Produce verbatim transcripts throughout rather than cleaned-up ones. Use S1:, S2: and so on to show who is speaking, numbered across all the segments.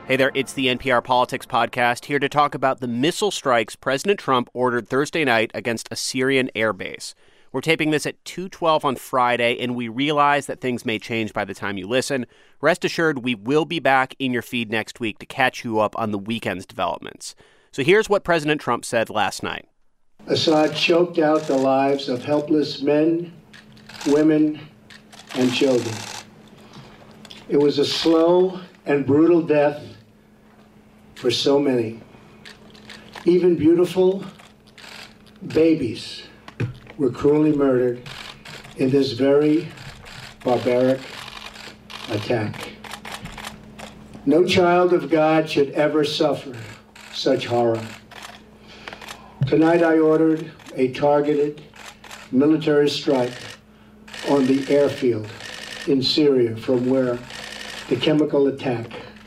S1: Hey there, it's the N P R Politics Podcast, here to talk about the missile strikes President Trump ordered Thursday night against a Syrian airbase. We're taping this at two twelve on Friday, and we realize that things may change by the time you listen. Rest assured, we will be back in your feed next week to catch you up on the weekend's developments. So here's what President Trump said last night.
S2: Assad choked out the lives of helpless men, women, and children. It was a slow and brutal death for so many. Even beautiful babies were cruelly murdered in this very barbaric attack. No child of God should ever suffer such horror. Tonight I ordered a targeted military strike on the airfield in Syria from where the chemical attack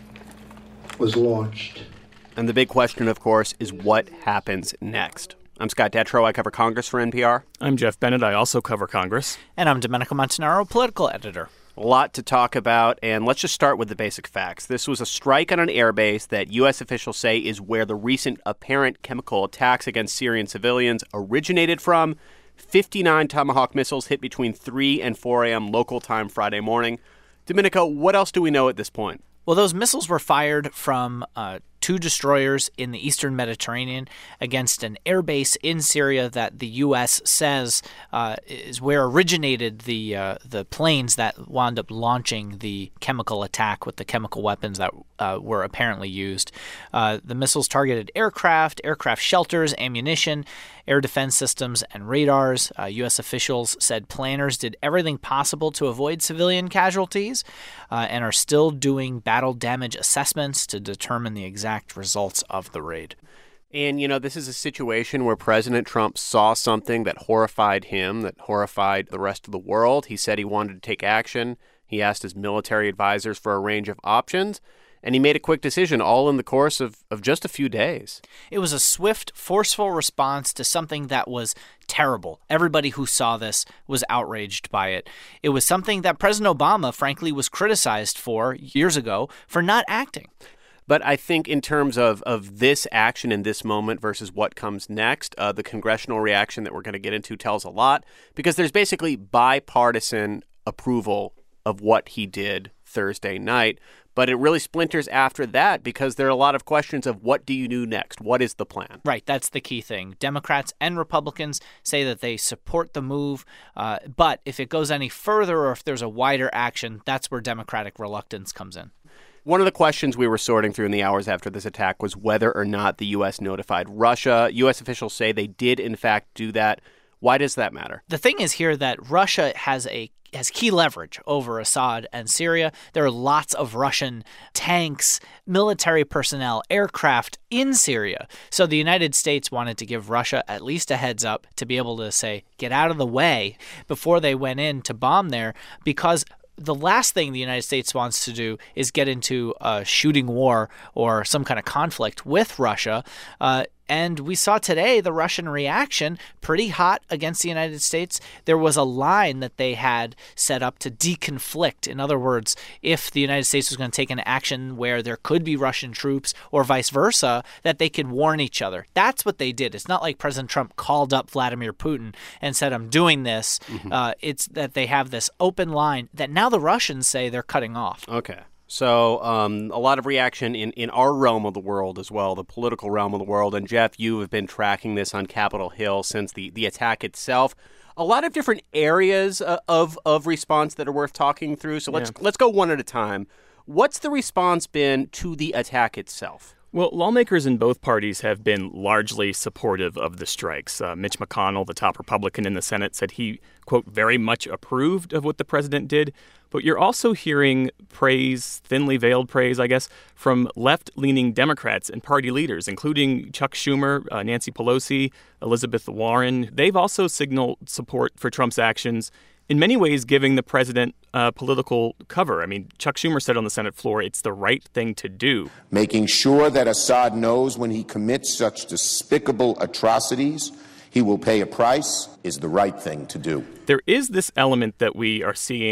S2: was launched.
S1: And the big question, of course, is what happens next. I'm Scott Detrow. I cover Congress for N P R.
S3: I'm Jeff Bennett. I also cover Congress.
S4: And I'm Domenico Montanaro, political editor.
S1: A lot to talk about, and let's just start with the basic facts. This was a strike on an airbase that U S officials say is where the recent apparent chemical attacks against Syrian civilians originated from. fifty-nine Tomahawk missiles hit between three and four a.m. local time Friday morning. Domenico, what else do we know at this point?
S4: Well, those missiles were fired from uh, two destroyers in the eastern Mediterranean against an airbase in Syria that the U S says uh, is where originated the uh, the planes that wound up launching the chemical attack with the chemical weapons that uh, were apparently used. Uh, the missiles targeted aircraft, aircraft shelters, ammunition, air defense systems, and radars. Uh, U S officials said planners did everything possible to avoid civilian casualties uh, and are still doing battle damage assessments to determine the exact results of the raid.
S1: And, you know, this is a situation where President Trump saw something that horrified him, that horrified the rest of the world. He said he wanted to take action. He asked his military advisors for a range of options, and he made a quick decision all in the course of, of just a few days.
S4: It was a swift, forceful response to something that was terrible. Everybody who saw this was outraged by it. It was something that President Obama, frankly, was criticized for years ago for not acting.
S1: But I think in terms of, of this action in this moment versus what comes next, uh, the congressional reaction that we're going to get into tells a lot, because there's basically bipartisan approval of what he did Thursday night. But it really splinters after that because there are a lot of questions of what do you do next? What is the plan?
S4: Right. That's the key thing. Democrats and Republicans say that they support the move. Uh, but if it goes any further or if there's a wider action, that's where Democratic reluctance comes in.
S1: One of the questions we were sorting through in the hours after this attack was whether or not the U S notified Russia. U S officials say they did, in fact, do that. Why does that matter?
S4: The thing is here that Russia has a has key leverage over Assad and Syria. There are lots of Russian tanks, military personnel, aircraft in Syria. So the United States wanted to give Russia at least a heads up to be able to say, get out of the way before they went in to bomb there, because the last thing the United States wants to do is get into a shooting war or some kind of conflict with Russia. Uh, and we saw today the Russian reaction pretty hot against the United States. There was a line that they had set up to deconflict. In other words, if the United States was going to take an action where there could be Russian troops or vice versa, that they could warn each other. That's what they did. It's not like President Trump called up Vladimir Putin and said, I'm doing this. Mm-hmm. Uh, it's that they have this open line that now the Russians say they're cutting off.
S1: Okay. So um, a lot of reaction in, in our realm of the world as well, the political realm of the world. And Jeff, you have been tracking this on Capitol Hill since the, the attack itself. A lot of different areas uh, of of response that are worth talking through. So let's yeah. let's go one at a time. What's the response been to the attack itself?
S3: Well, lawmakers in both parties have been largely supportive of the strikes. Uh, Mitch McConnell, the top Republican in the Senate, said he, quote, very much approved of what the president did. But you're also hearing praise, thinly veiled praise, I guess, from left-leaning Democrats and party leaders, including Chuck Schumer, uh, Nancy Pelosi, Elizabeth Warren. They've also signaled support for Trump's actions, in many ways giving the president uh, political cover. I mean, Chuck Schumer said on the Senate floor, it's the right thing to do.
S5: Making sure that Assad knows when he commits such despicable atrocities, he will pay a price is the right thing to do.
S3: There is this element that we are seeing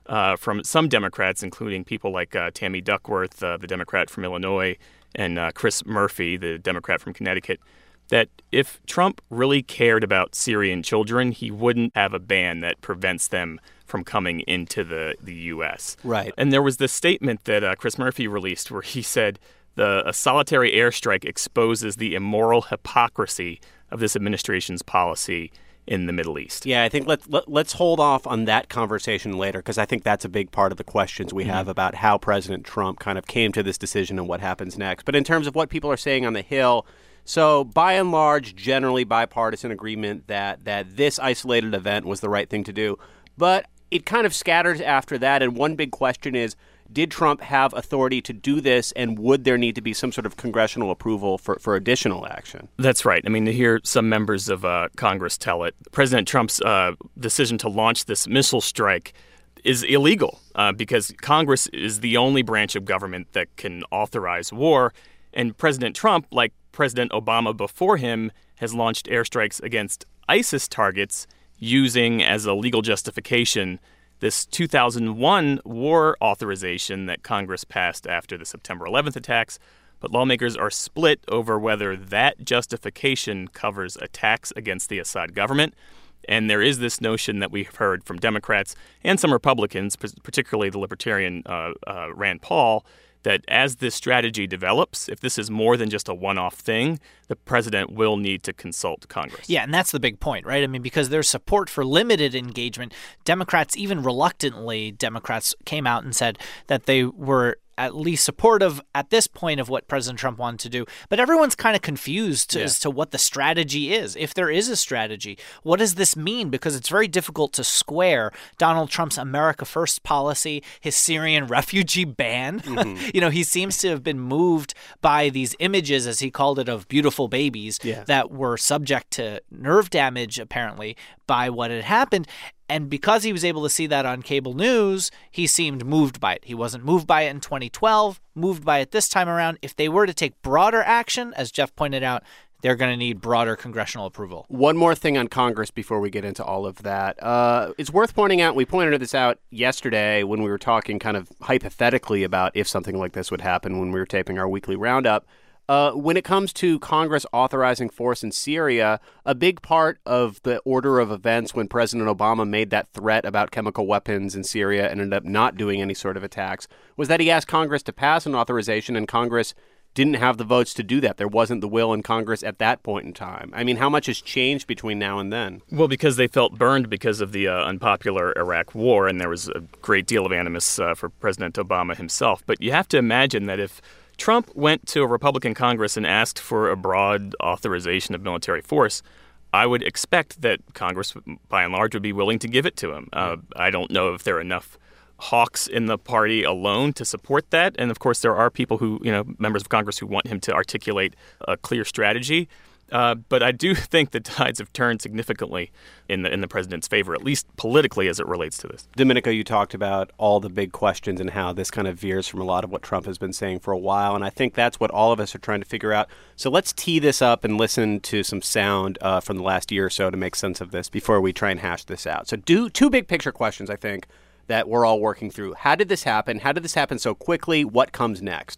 S3: uh, from some Democrats, including people like uh, Tammy Duckworth, uh, the Democrat from Illinois, and uh, Chris Murphy, the Democrat from Connecticut, that if Trump really cared about Syrian children, he wouldn't have a ban that prevents them from coming into the, the U S.
S1: Right.
S3: And there was this statement that uh, Chris Murphy released where he said the a solitary airstrike exposes the immoral hypocrisy of this administration's policy in the Middle East.
S1: Yeah, I think let's let, let's hold off on that conversation later, because I think that's a big part of the questions we mm-hmm. have about how President Trump kind of came to this decision and what happens next. But in terms of what people are saying on the Hill, so by and large, generally bipartisan agreement that that this isolated event was the right thing to do. But it kind of scatters after that, and one big question is, did Trump have authority to do this, and would there need to be some sort of congressional approval for, for additional action?
S3: That's right. I mean, to hear some members of uh, Congress tell it, President Trump's uh, decision to launch this missile strike is illegal uh, because Congress is the only branch of government that can authorize war. And President Trump, like President Obama before him, has launched airstrikes against ISIS targets using as a legal justification this two thousand one war authorization that Congress passed after the September eleventh attacks. But lawmakers are split over whether that justification covers attacks against the Assad government. And there is this notion that we've heard from Democrats and some Republicans, particularly the Libertarian uh, uh, Rand Paul, that as this strategy develops, if this is more than just a one-off thing, the president will need to consult Congress.
S4: Yeah, and that's the big point, right? I mean, because there's support for limited engagement. Democrats, even reluctantly, Democrats came out and said that they were at least supportive at this point of what President Trump wanted to do. But everyone's kind of confused yeah. as to what the strategy is. If there is a strategy, what does this mean? Because it's very difficult to square Donald Trump's America First policy, his Syrian refugee ban. Mm-hmm. You know, he seems to have been moved by these images, as he called it, of beautiful babies yeah. that were subject to nerve damage, apparently, by what had happened. And because he was able to see that on cable news, he seemed moved by it. He wasn't moved by it in twenty twelve, moved by it this time around. If they were to take broader action, as Jeff pointed out, they're going to need broader congressional approval.
S1: One more thing on Congress before we get into all of that. Uh, it's worth pointing out, we pointed this out yesterday when we were talking kind of hypothetically about if something like this would happen when we were taping our weekly roundup. Uh, when it comes to Congress authorizing force in Syria, a big part of the order of events when President Obama made that threat about chemical weapons in Syria and ended up not doing any sort of attacks was that he asked Congress to pass an authorization, and Congress didn't have the votes to do that. There wasn't the will in Congress at that point in time. I mean, how much has changed between now and then?
S3: Well, because they felt burned because of the uh, unpopular Iraq war, and there was a great deal of animus uh, for President Obama himself. But you have to imagine that if Trump went to a Republican Congress and asked for a broad authorization of military force, I would expect that Congress, by and large, would be willing to give it to him. Uh, I don't know if there are enough hawks in the party alone to support that. And, of course, there are people who, you know, members of Congress who want him to articulate a clear strategy. Uh, but I do think the tides have turned significantly in the in the president's favor, at least politically, as it relates to this.
S1: Domenico, you talked about all the big questions and how this kind of veers from a lot of what Trump has been saying for a while. And I think that's what all of us are trying to figure out. So let's tee this up and listen to some sound uh, from the last year or so to make sense of this before we try and hash this out. So do two big picture questions, I think, that we're all working through. How did this happen? How did this happen so quickly? What comes next?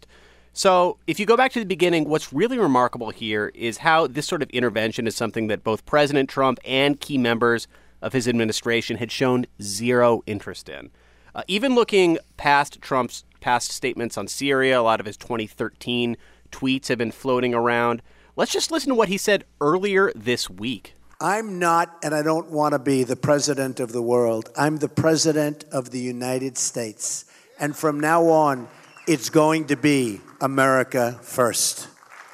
S1: So if you go back to the beginning, what's really remarkable here is how this sort of intervention is something that both President Trump and key members of his administration had shown zero interest in. Uh, even looking past Trump's past statements on Syria, a lot of his twenty thirteen tweets have been floating around. Let's just listen to what he said earlier this week.
S2: I'm not, and I don't want to be, the president of the world. I'm the president of the United States. And from now on, it's going to be America first.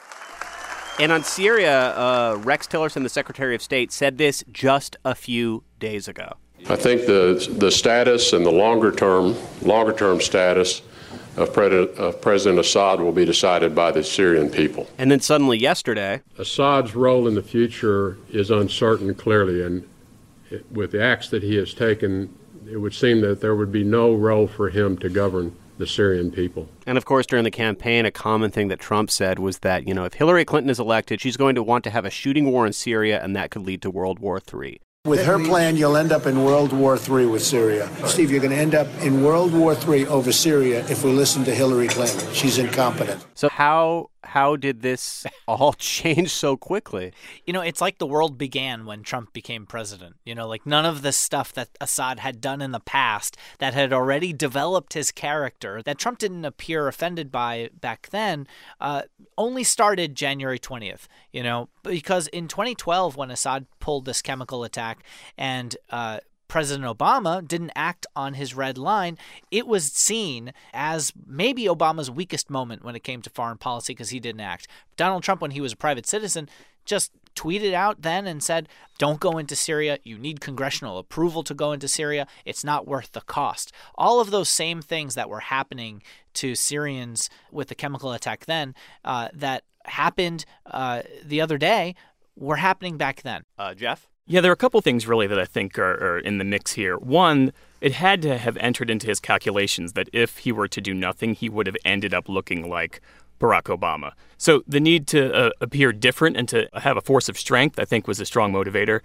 S1: And on Syria, uh, Rex Tillerson, the Secretary of State, said this just a few days ago.
S6: I think the the status and the longer term, longer term status of, Pre- of President Assad will be decided by the Syrian people.
S1: And then suddenly yesterday,
S7: Assad's role in the future is uncertain, clearly, and it, with the acts that he has taken, it would seem that there would be no role for him to govern the Syrian people.
S1: And of course, during the campaign, a common thing that Trump said was that, you know, if Hillary Clinton is elected, she's going to want to have a shooting war in Syria, and that could lead to World War Three.
S2: With her plan, you'll end up in World War Three with Syria. Steve, you're going to end up in World War Three over Syria if we listen to Hillary Clinton. She's incompetent.
S1: So how how did this all change so quickly?
S4: You know, it's like the world began when Trump became president. You know, like none of the stuff that Assad had done in the past that had already developed his character, that Trump didn't appear offended by back then, uh, only started January twentieth, you know, because in twenty twelve, when Assad pulled this chemical attack and uh, President Obama didn't act on his red line, it was seen as maybe Obama's weakest moment when it came to foreign policy because he didn't act. Donald Trump, when he was a private citizen, just tweeted out then and said, don't go into Syria. You need congressional approval to go into Syria. It's not worth the cost. All of those same things that were happening to Syrians with the chemical attack then uh, that happened uh, the other day were happening back then.
S1: Uh, Jeff?
S3: Yeah, there are a couple things really that I think are, are in the mix here. One, it had to have entered into his calculations that if he were to do nothing, he would have ended up looking like Barack Obama. So the need to uh, appear different and to have a force of strength, I think, was a strong motivator.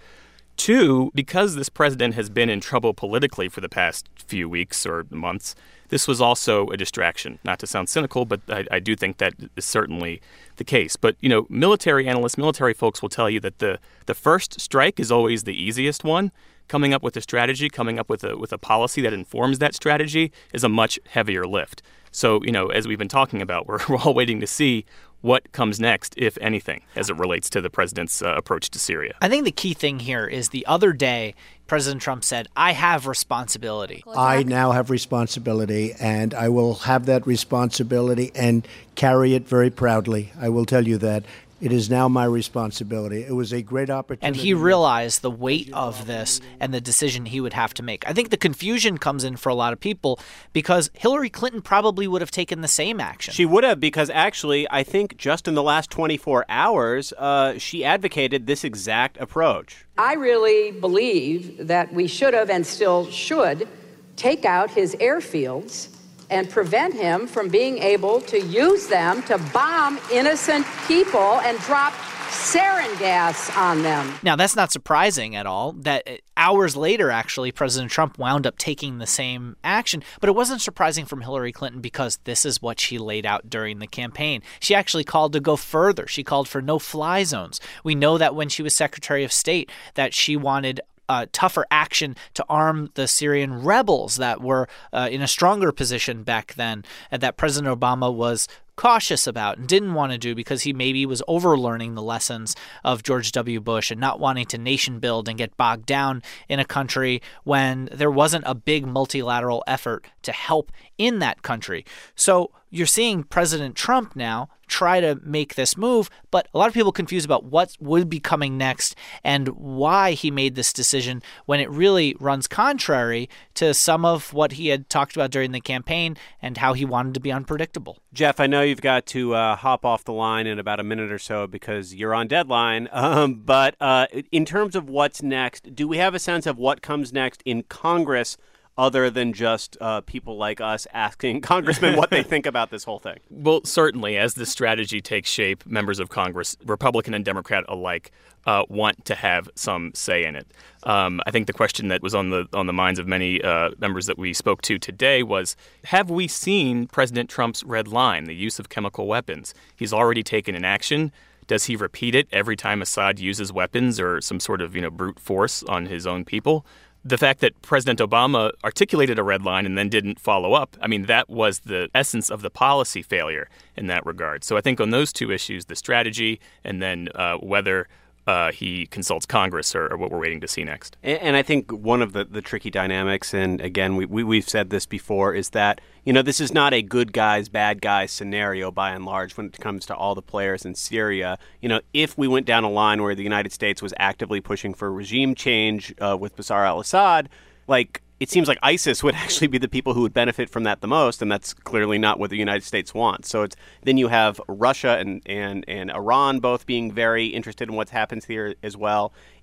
S3: Two, because this president has been in trouble politically for the past few weeks or months, this was also a distraction. Not to sound cynical, but I, I do think that is certainly the case. But, you know, military analysts, military folks will tell you that the, the first strike is always the easiest one. Coming up with a strategy, coming up with a with a policy that informs that strategy is a much heavier lift. So, you know, as we've been talking about, we're, we're all waiting to see what comes next, if anything, as it relates to the president's uh, approach to Syria.
S4: I think the key thing here is the other day, President Trump said, I have responsibility.
S2: I now have responsibility, and I will have that responsibility and carry it very proudly. I will tell you that. It is now my responsibility. It was a great opportunity.
S4: And he realized the weight of this and the decision he would have to make. I think the confusion comes in for a lot of people because Hillary Clinton probably would have taken the same action.
S1: She would have, because actually, I think just in the last twenty-four hours, uh, she advocated this exact approach.
S8: I really believe that we should have and still should take out his airfields and prevent him from being able to use them to bomb innocent people and drop sarin gas on them.
S4: Now, that's not surprising at all that hours later, actually, President Trump wound up taking the same action. But it wasn't surprising from Hillary Clinton because this is what she laid out during the campaign. She actually called to go further. She called for no-fly zones. We know that when she was Secretary of State that she wanted Uh, tougher action to arm the Syrian rebels that were uh, in a stronger position back then, and that President Obama was cautious about and didn't want to do because he maybe was overlearning the lessons of George W. Bush and not wanting to nation build and get bogged down in a country when there wasn't a big multilateral effort to help in that country. So you're seeing President Trump now try to make this move, but a lot of people confused about what would be coming next and why he made this decision when it really runs contrary to some of what he had talked about during the campaign and how he wanted to be unpredictable.
S1: Jeff, I know you've got to uh, hop off the line in about a minute or so because you're on deadline, um, but uh, in terms of what's next, do we have a sense of what comes next in Congress other than just uh, people like us asking congressmen what they think about this whole thing?
S3: Well, certainly, as this strategy takes shape, members of Congress, Republican and Democrat alike, uh, want to have some say in it. Um, I think the question that was on the on the minds of many uh, members that we spoke to today was, have we seen President Trump's red line, the use of chemical weapons? He's already taken an action. Does he repeat it every time Assad uses weapons or some sort of, you know, brute force on his own people? The fact that President Obama articulated a red line and then didn't follow up, I mean, that was the essence of the policy failure in that regard. So I think on those two issues, the strategy and then uh, whether uh, he consults Congress are, are what we're waiting to see next.
S1: And, and I think one of the, the tricky dynamics, and again, we, we, we've said this before, is that, you know, this is not a good guys, bad guys scenario by and large when it comes to all the players in Syria. You know, if we went down a line where the United States was actively pushing for regime change uh, with Bashar al-Assad, like, it seems like ISIS would actually be the people who would benefit from that the most, and that's clearly not what the United States wants. So it's then you have Russia and, and, and Iran both being very interested in what happens here as well.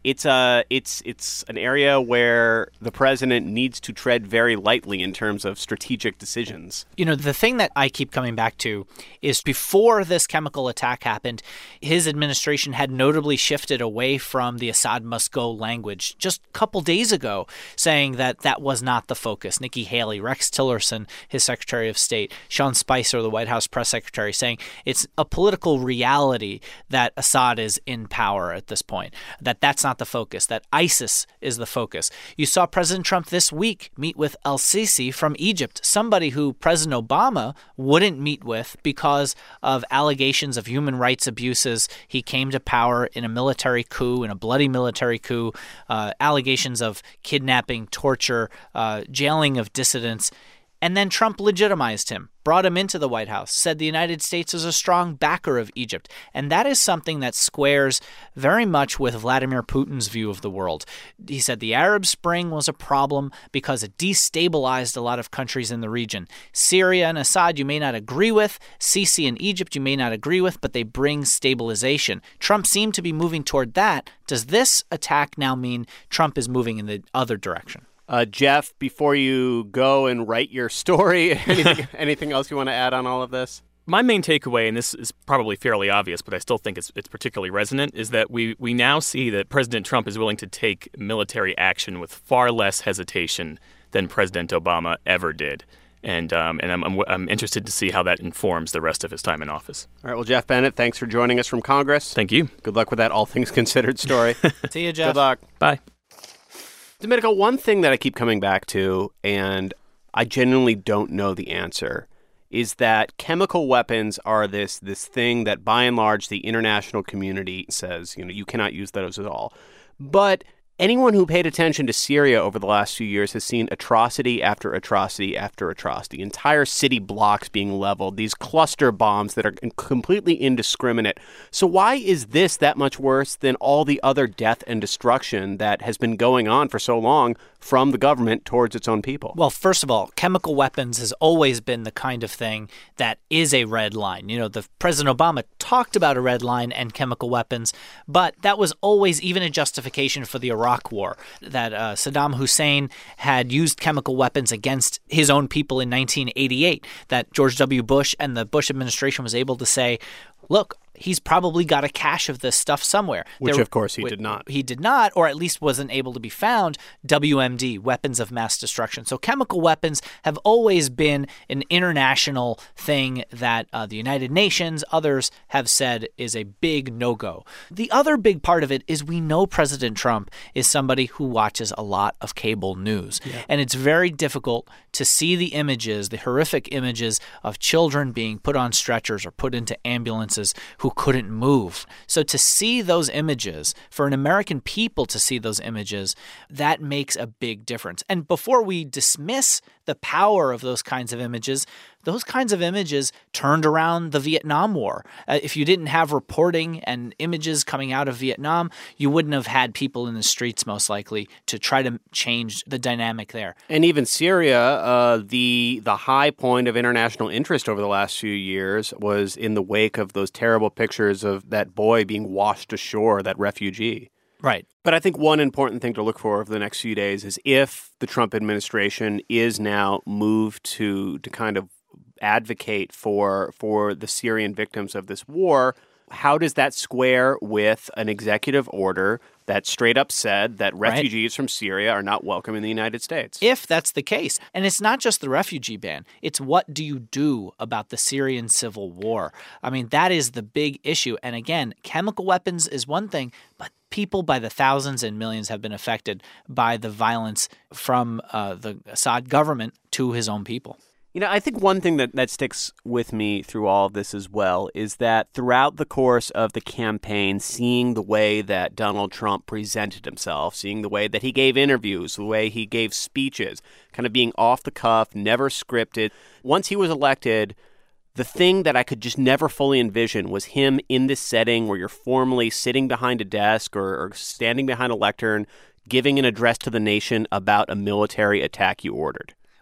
S1: it's a it's it's an area where the president needs to tread very lightly in terms of strategic decisions.
S4: You know, the thing that I keep coming back to is before this chemical attack happened, his administration had notably shifted away from the Assad must go language just a couple days ago, saying that that was not the focus. Nikki Haley, Rex Tillerson, his Secretary of State, Sean Spicer, the White House press secretary, saying it's a political reality that Assad is in power at this point, that that's not the focus, that ISIS is the focus. You saw President Trump this week meet with El-Sisi from Egypt, somebody who President Obama wouldn't meet with because of allegations of human rights abuses. He came to power in a military coup, in a bloody military coup, uh, allegations of kidnapping, torture, uh, jailing of dissidents. And then Trump legitimized him, brought him into the White House, said the United States is a strong backer of Egypt. And that is something that squares very much with Vladimir Putin's view of the world. He said the Arab Spring was a problem because it destabilized a lot of countries in the region. Syria and Assad you may not agree with, Sisi and Egypt you may not agree with, but they bring stabilization. Trump seemed to be moving toward that. Does this attack now mean Trump is moving in the other direction?
S1: Uh, Jeff, before you go and write your story, anything, anything else you want to add on all of this?
S3: My main takeaway, and this is probably fairly obvious, but I still think it's it's particularly resonant, is that we, we now see that President Trump is willing to take military action with far less hesitation than President Obama ever did. And um, and I'm, I'm I'm interested to see how that informs the rest of his time in office.
S1: All right. Well, Jeff Bennett, thanks for joining us from Congress.
S3: Thank you.
S1: Good luck with that All Things Considered story.
S4: See you, Jeff.
S1: Good luck.
S3: Bye.
S1: Domenico, one thing that I keep coming back to, and I genuinely don't know the answer, is that chemical weapons are this this thing that, by and large, the international community says, you know, you cannot use those at all. But anyone who paid attention to Syria over the last few years has seen atrocity after atrocity after atrocity, entire city blocks being leveled, these cluster bombs that are completely indiscriminate. So why is this that much worse than all the other death and destruction that has been going on for so long from the government towards its own people?
S4: Well, first of all, chemical weapons has always been the kind of thing that is a red line. You know, the President Obama talked about a red line and chemical weapons, but that was always even a justification for the Iraq War, that uh, Saddam Hussein had used chemical weapons against his own people in nineteen eighty-eight, that George W. Bush and the Bush administration was able to say, look, he's probably got a cache of this stuff somewhere.
S1: Which,
S4: there,
S1: of course, he did not.
S4: He did not, or at least wasn't able to be found. W M D, weapons of mass destruction. So chemical weapons have always been an international thing that uh, the United Nations, others have said is a big no-go. The other big part of it is we know President Trump is somebody who watches a lot of cable news. Yeah. And it's very difficult to see the images, the horrific images of children being put on stretchers or put into ambulances who couldn't move. So to see those images, for an American people to see those images, that makes a big difference. And before we dismiss the power of those kinds of images, those kinds of images turned around the Vietnam War. Uh, if you didn't have reporting and images coming out of Vietnam, you wouldn't have had people in the streets, most likely, to try to change the dynamic there.
S1: And even Syria, uh, the the high point of international interest over the last few years was in the wake of those terrible pictures of that boy being washed ashore, that refugee.
S4: Right.
S1: But I think one important thing to look for over the next few days is if the Trump administration is now moved to to kind of advocate for for the Syrian victims of this war, how does that square with an executive order that straight up said that refugees right. from Syria are not welcome in the United States?
S4: If that's the case. And it's not just the refugee ban. It's what do you do about the Syrian civil war? I mean, that is the big issue. And again, chemical weapons is one thing, but people by the thousands and millions have been affected by the violence from uh, the Assad government to his own people.
S1: You know, I think one thing that, that sticks with me through all of this as well is that throughout the course of the campaign, seeing the way that Donald Trump presented himself, seeing the way that he gave interviews, the way he gave speeches, kind of being off the cuff, never scripted. Once he was elected, the thing that I could just never fully envision was him in this setting where you're formally sitting behind a desk or, or standing behind a lectern, giving an address to the nation about a military attack you ordered.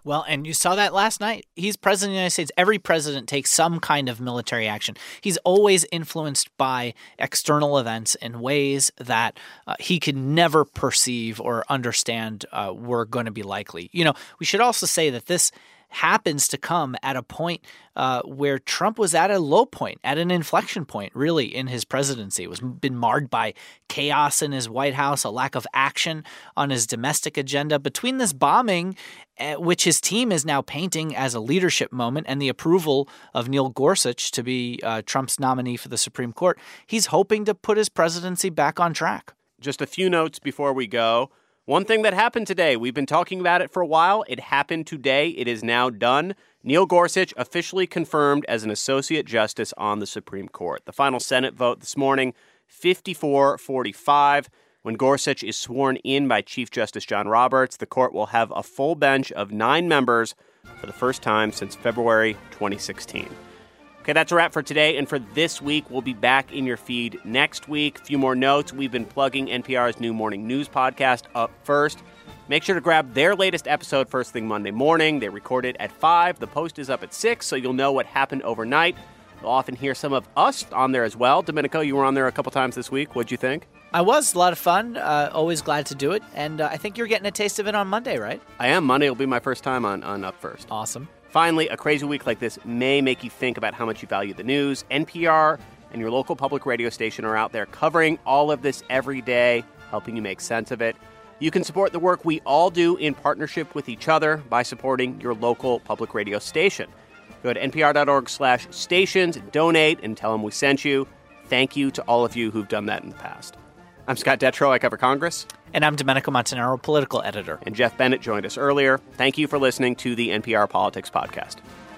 S4: Well, and you saw that last night. He's president of the United States. Every president takes some kind of military action. He's always influenced by external events in ways that uh, he could never perceive or understand uh, were going to be likely. You know, we should also say that this happens to come at a point uh, where Trump was at a low point, at an inflection point, really, in his presidency. It was been marred by chaos in his White House, a lack of action on his domestic agenda. Between this bombing, uh, which his team is now painting as a leadership moment, and the approval of Neil Gorsuch to be uh, Trump's nominee for the Supreme Court, he's hoping to put his presidency back on track.
S1: Just a few notes before we go. One thing that happened today, we've been talking about it for a while. It happened today. It is now done. Neil Gorsuch officially confirmed as an associate justice on the Supreme Court. The final Senate vote this morning, fifty-four forty-five. When Gorsuch is sworn in by Chief Justice John Roberts, the court will have a full bench of nine members for the first time since February twenty sixteen. Okay, that's a wrap for today and for this week. We'll be back in your feed next week. A few more notes. We've been plugging N P R's new morning news podcast Up First. Make sure to grab their latest episode first thing Monday morning. They record it at five. The post is up at six, so you'll know what happened overnight. You'll often hear some of us on there as well. Domenico, you were on there a couple times this week. What'd you think?
S4: I was. A lot of fun. Uh, always glad to do it. And uh, I think you're getting a taste of it on Monday, right?
S1: I am. Monday will be my first time on, on Up First.
S4: Awesome.
S1: Finally, a crazy week like this may make you think about how much you value the news. N P R and your local public radio station are out there covering all of this every day, helping you make sense of it. You can support the work we all do in partnership with each other by supporting your local public radio station. Go to npr.org slash stations, donate, and tell them we sent you. Thank you to all of you who've done that in the past. I'm Scott Detrow. I cover Congress.
S4: And I'm Domenico Montanaro, political editor.
S1: And Jeff Bennett joined us earlier. Thank you for listening to the N P R Politics Podcast.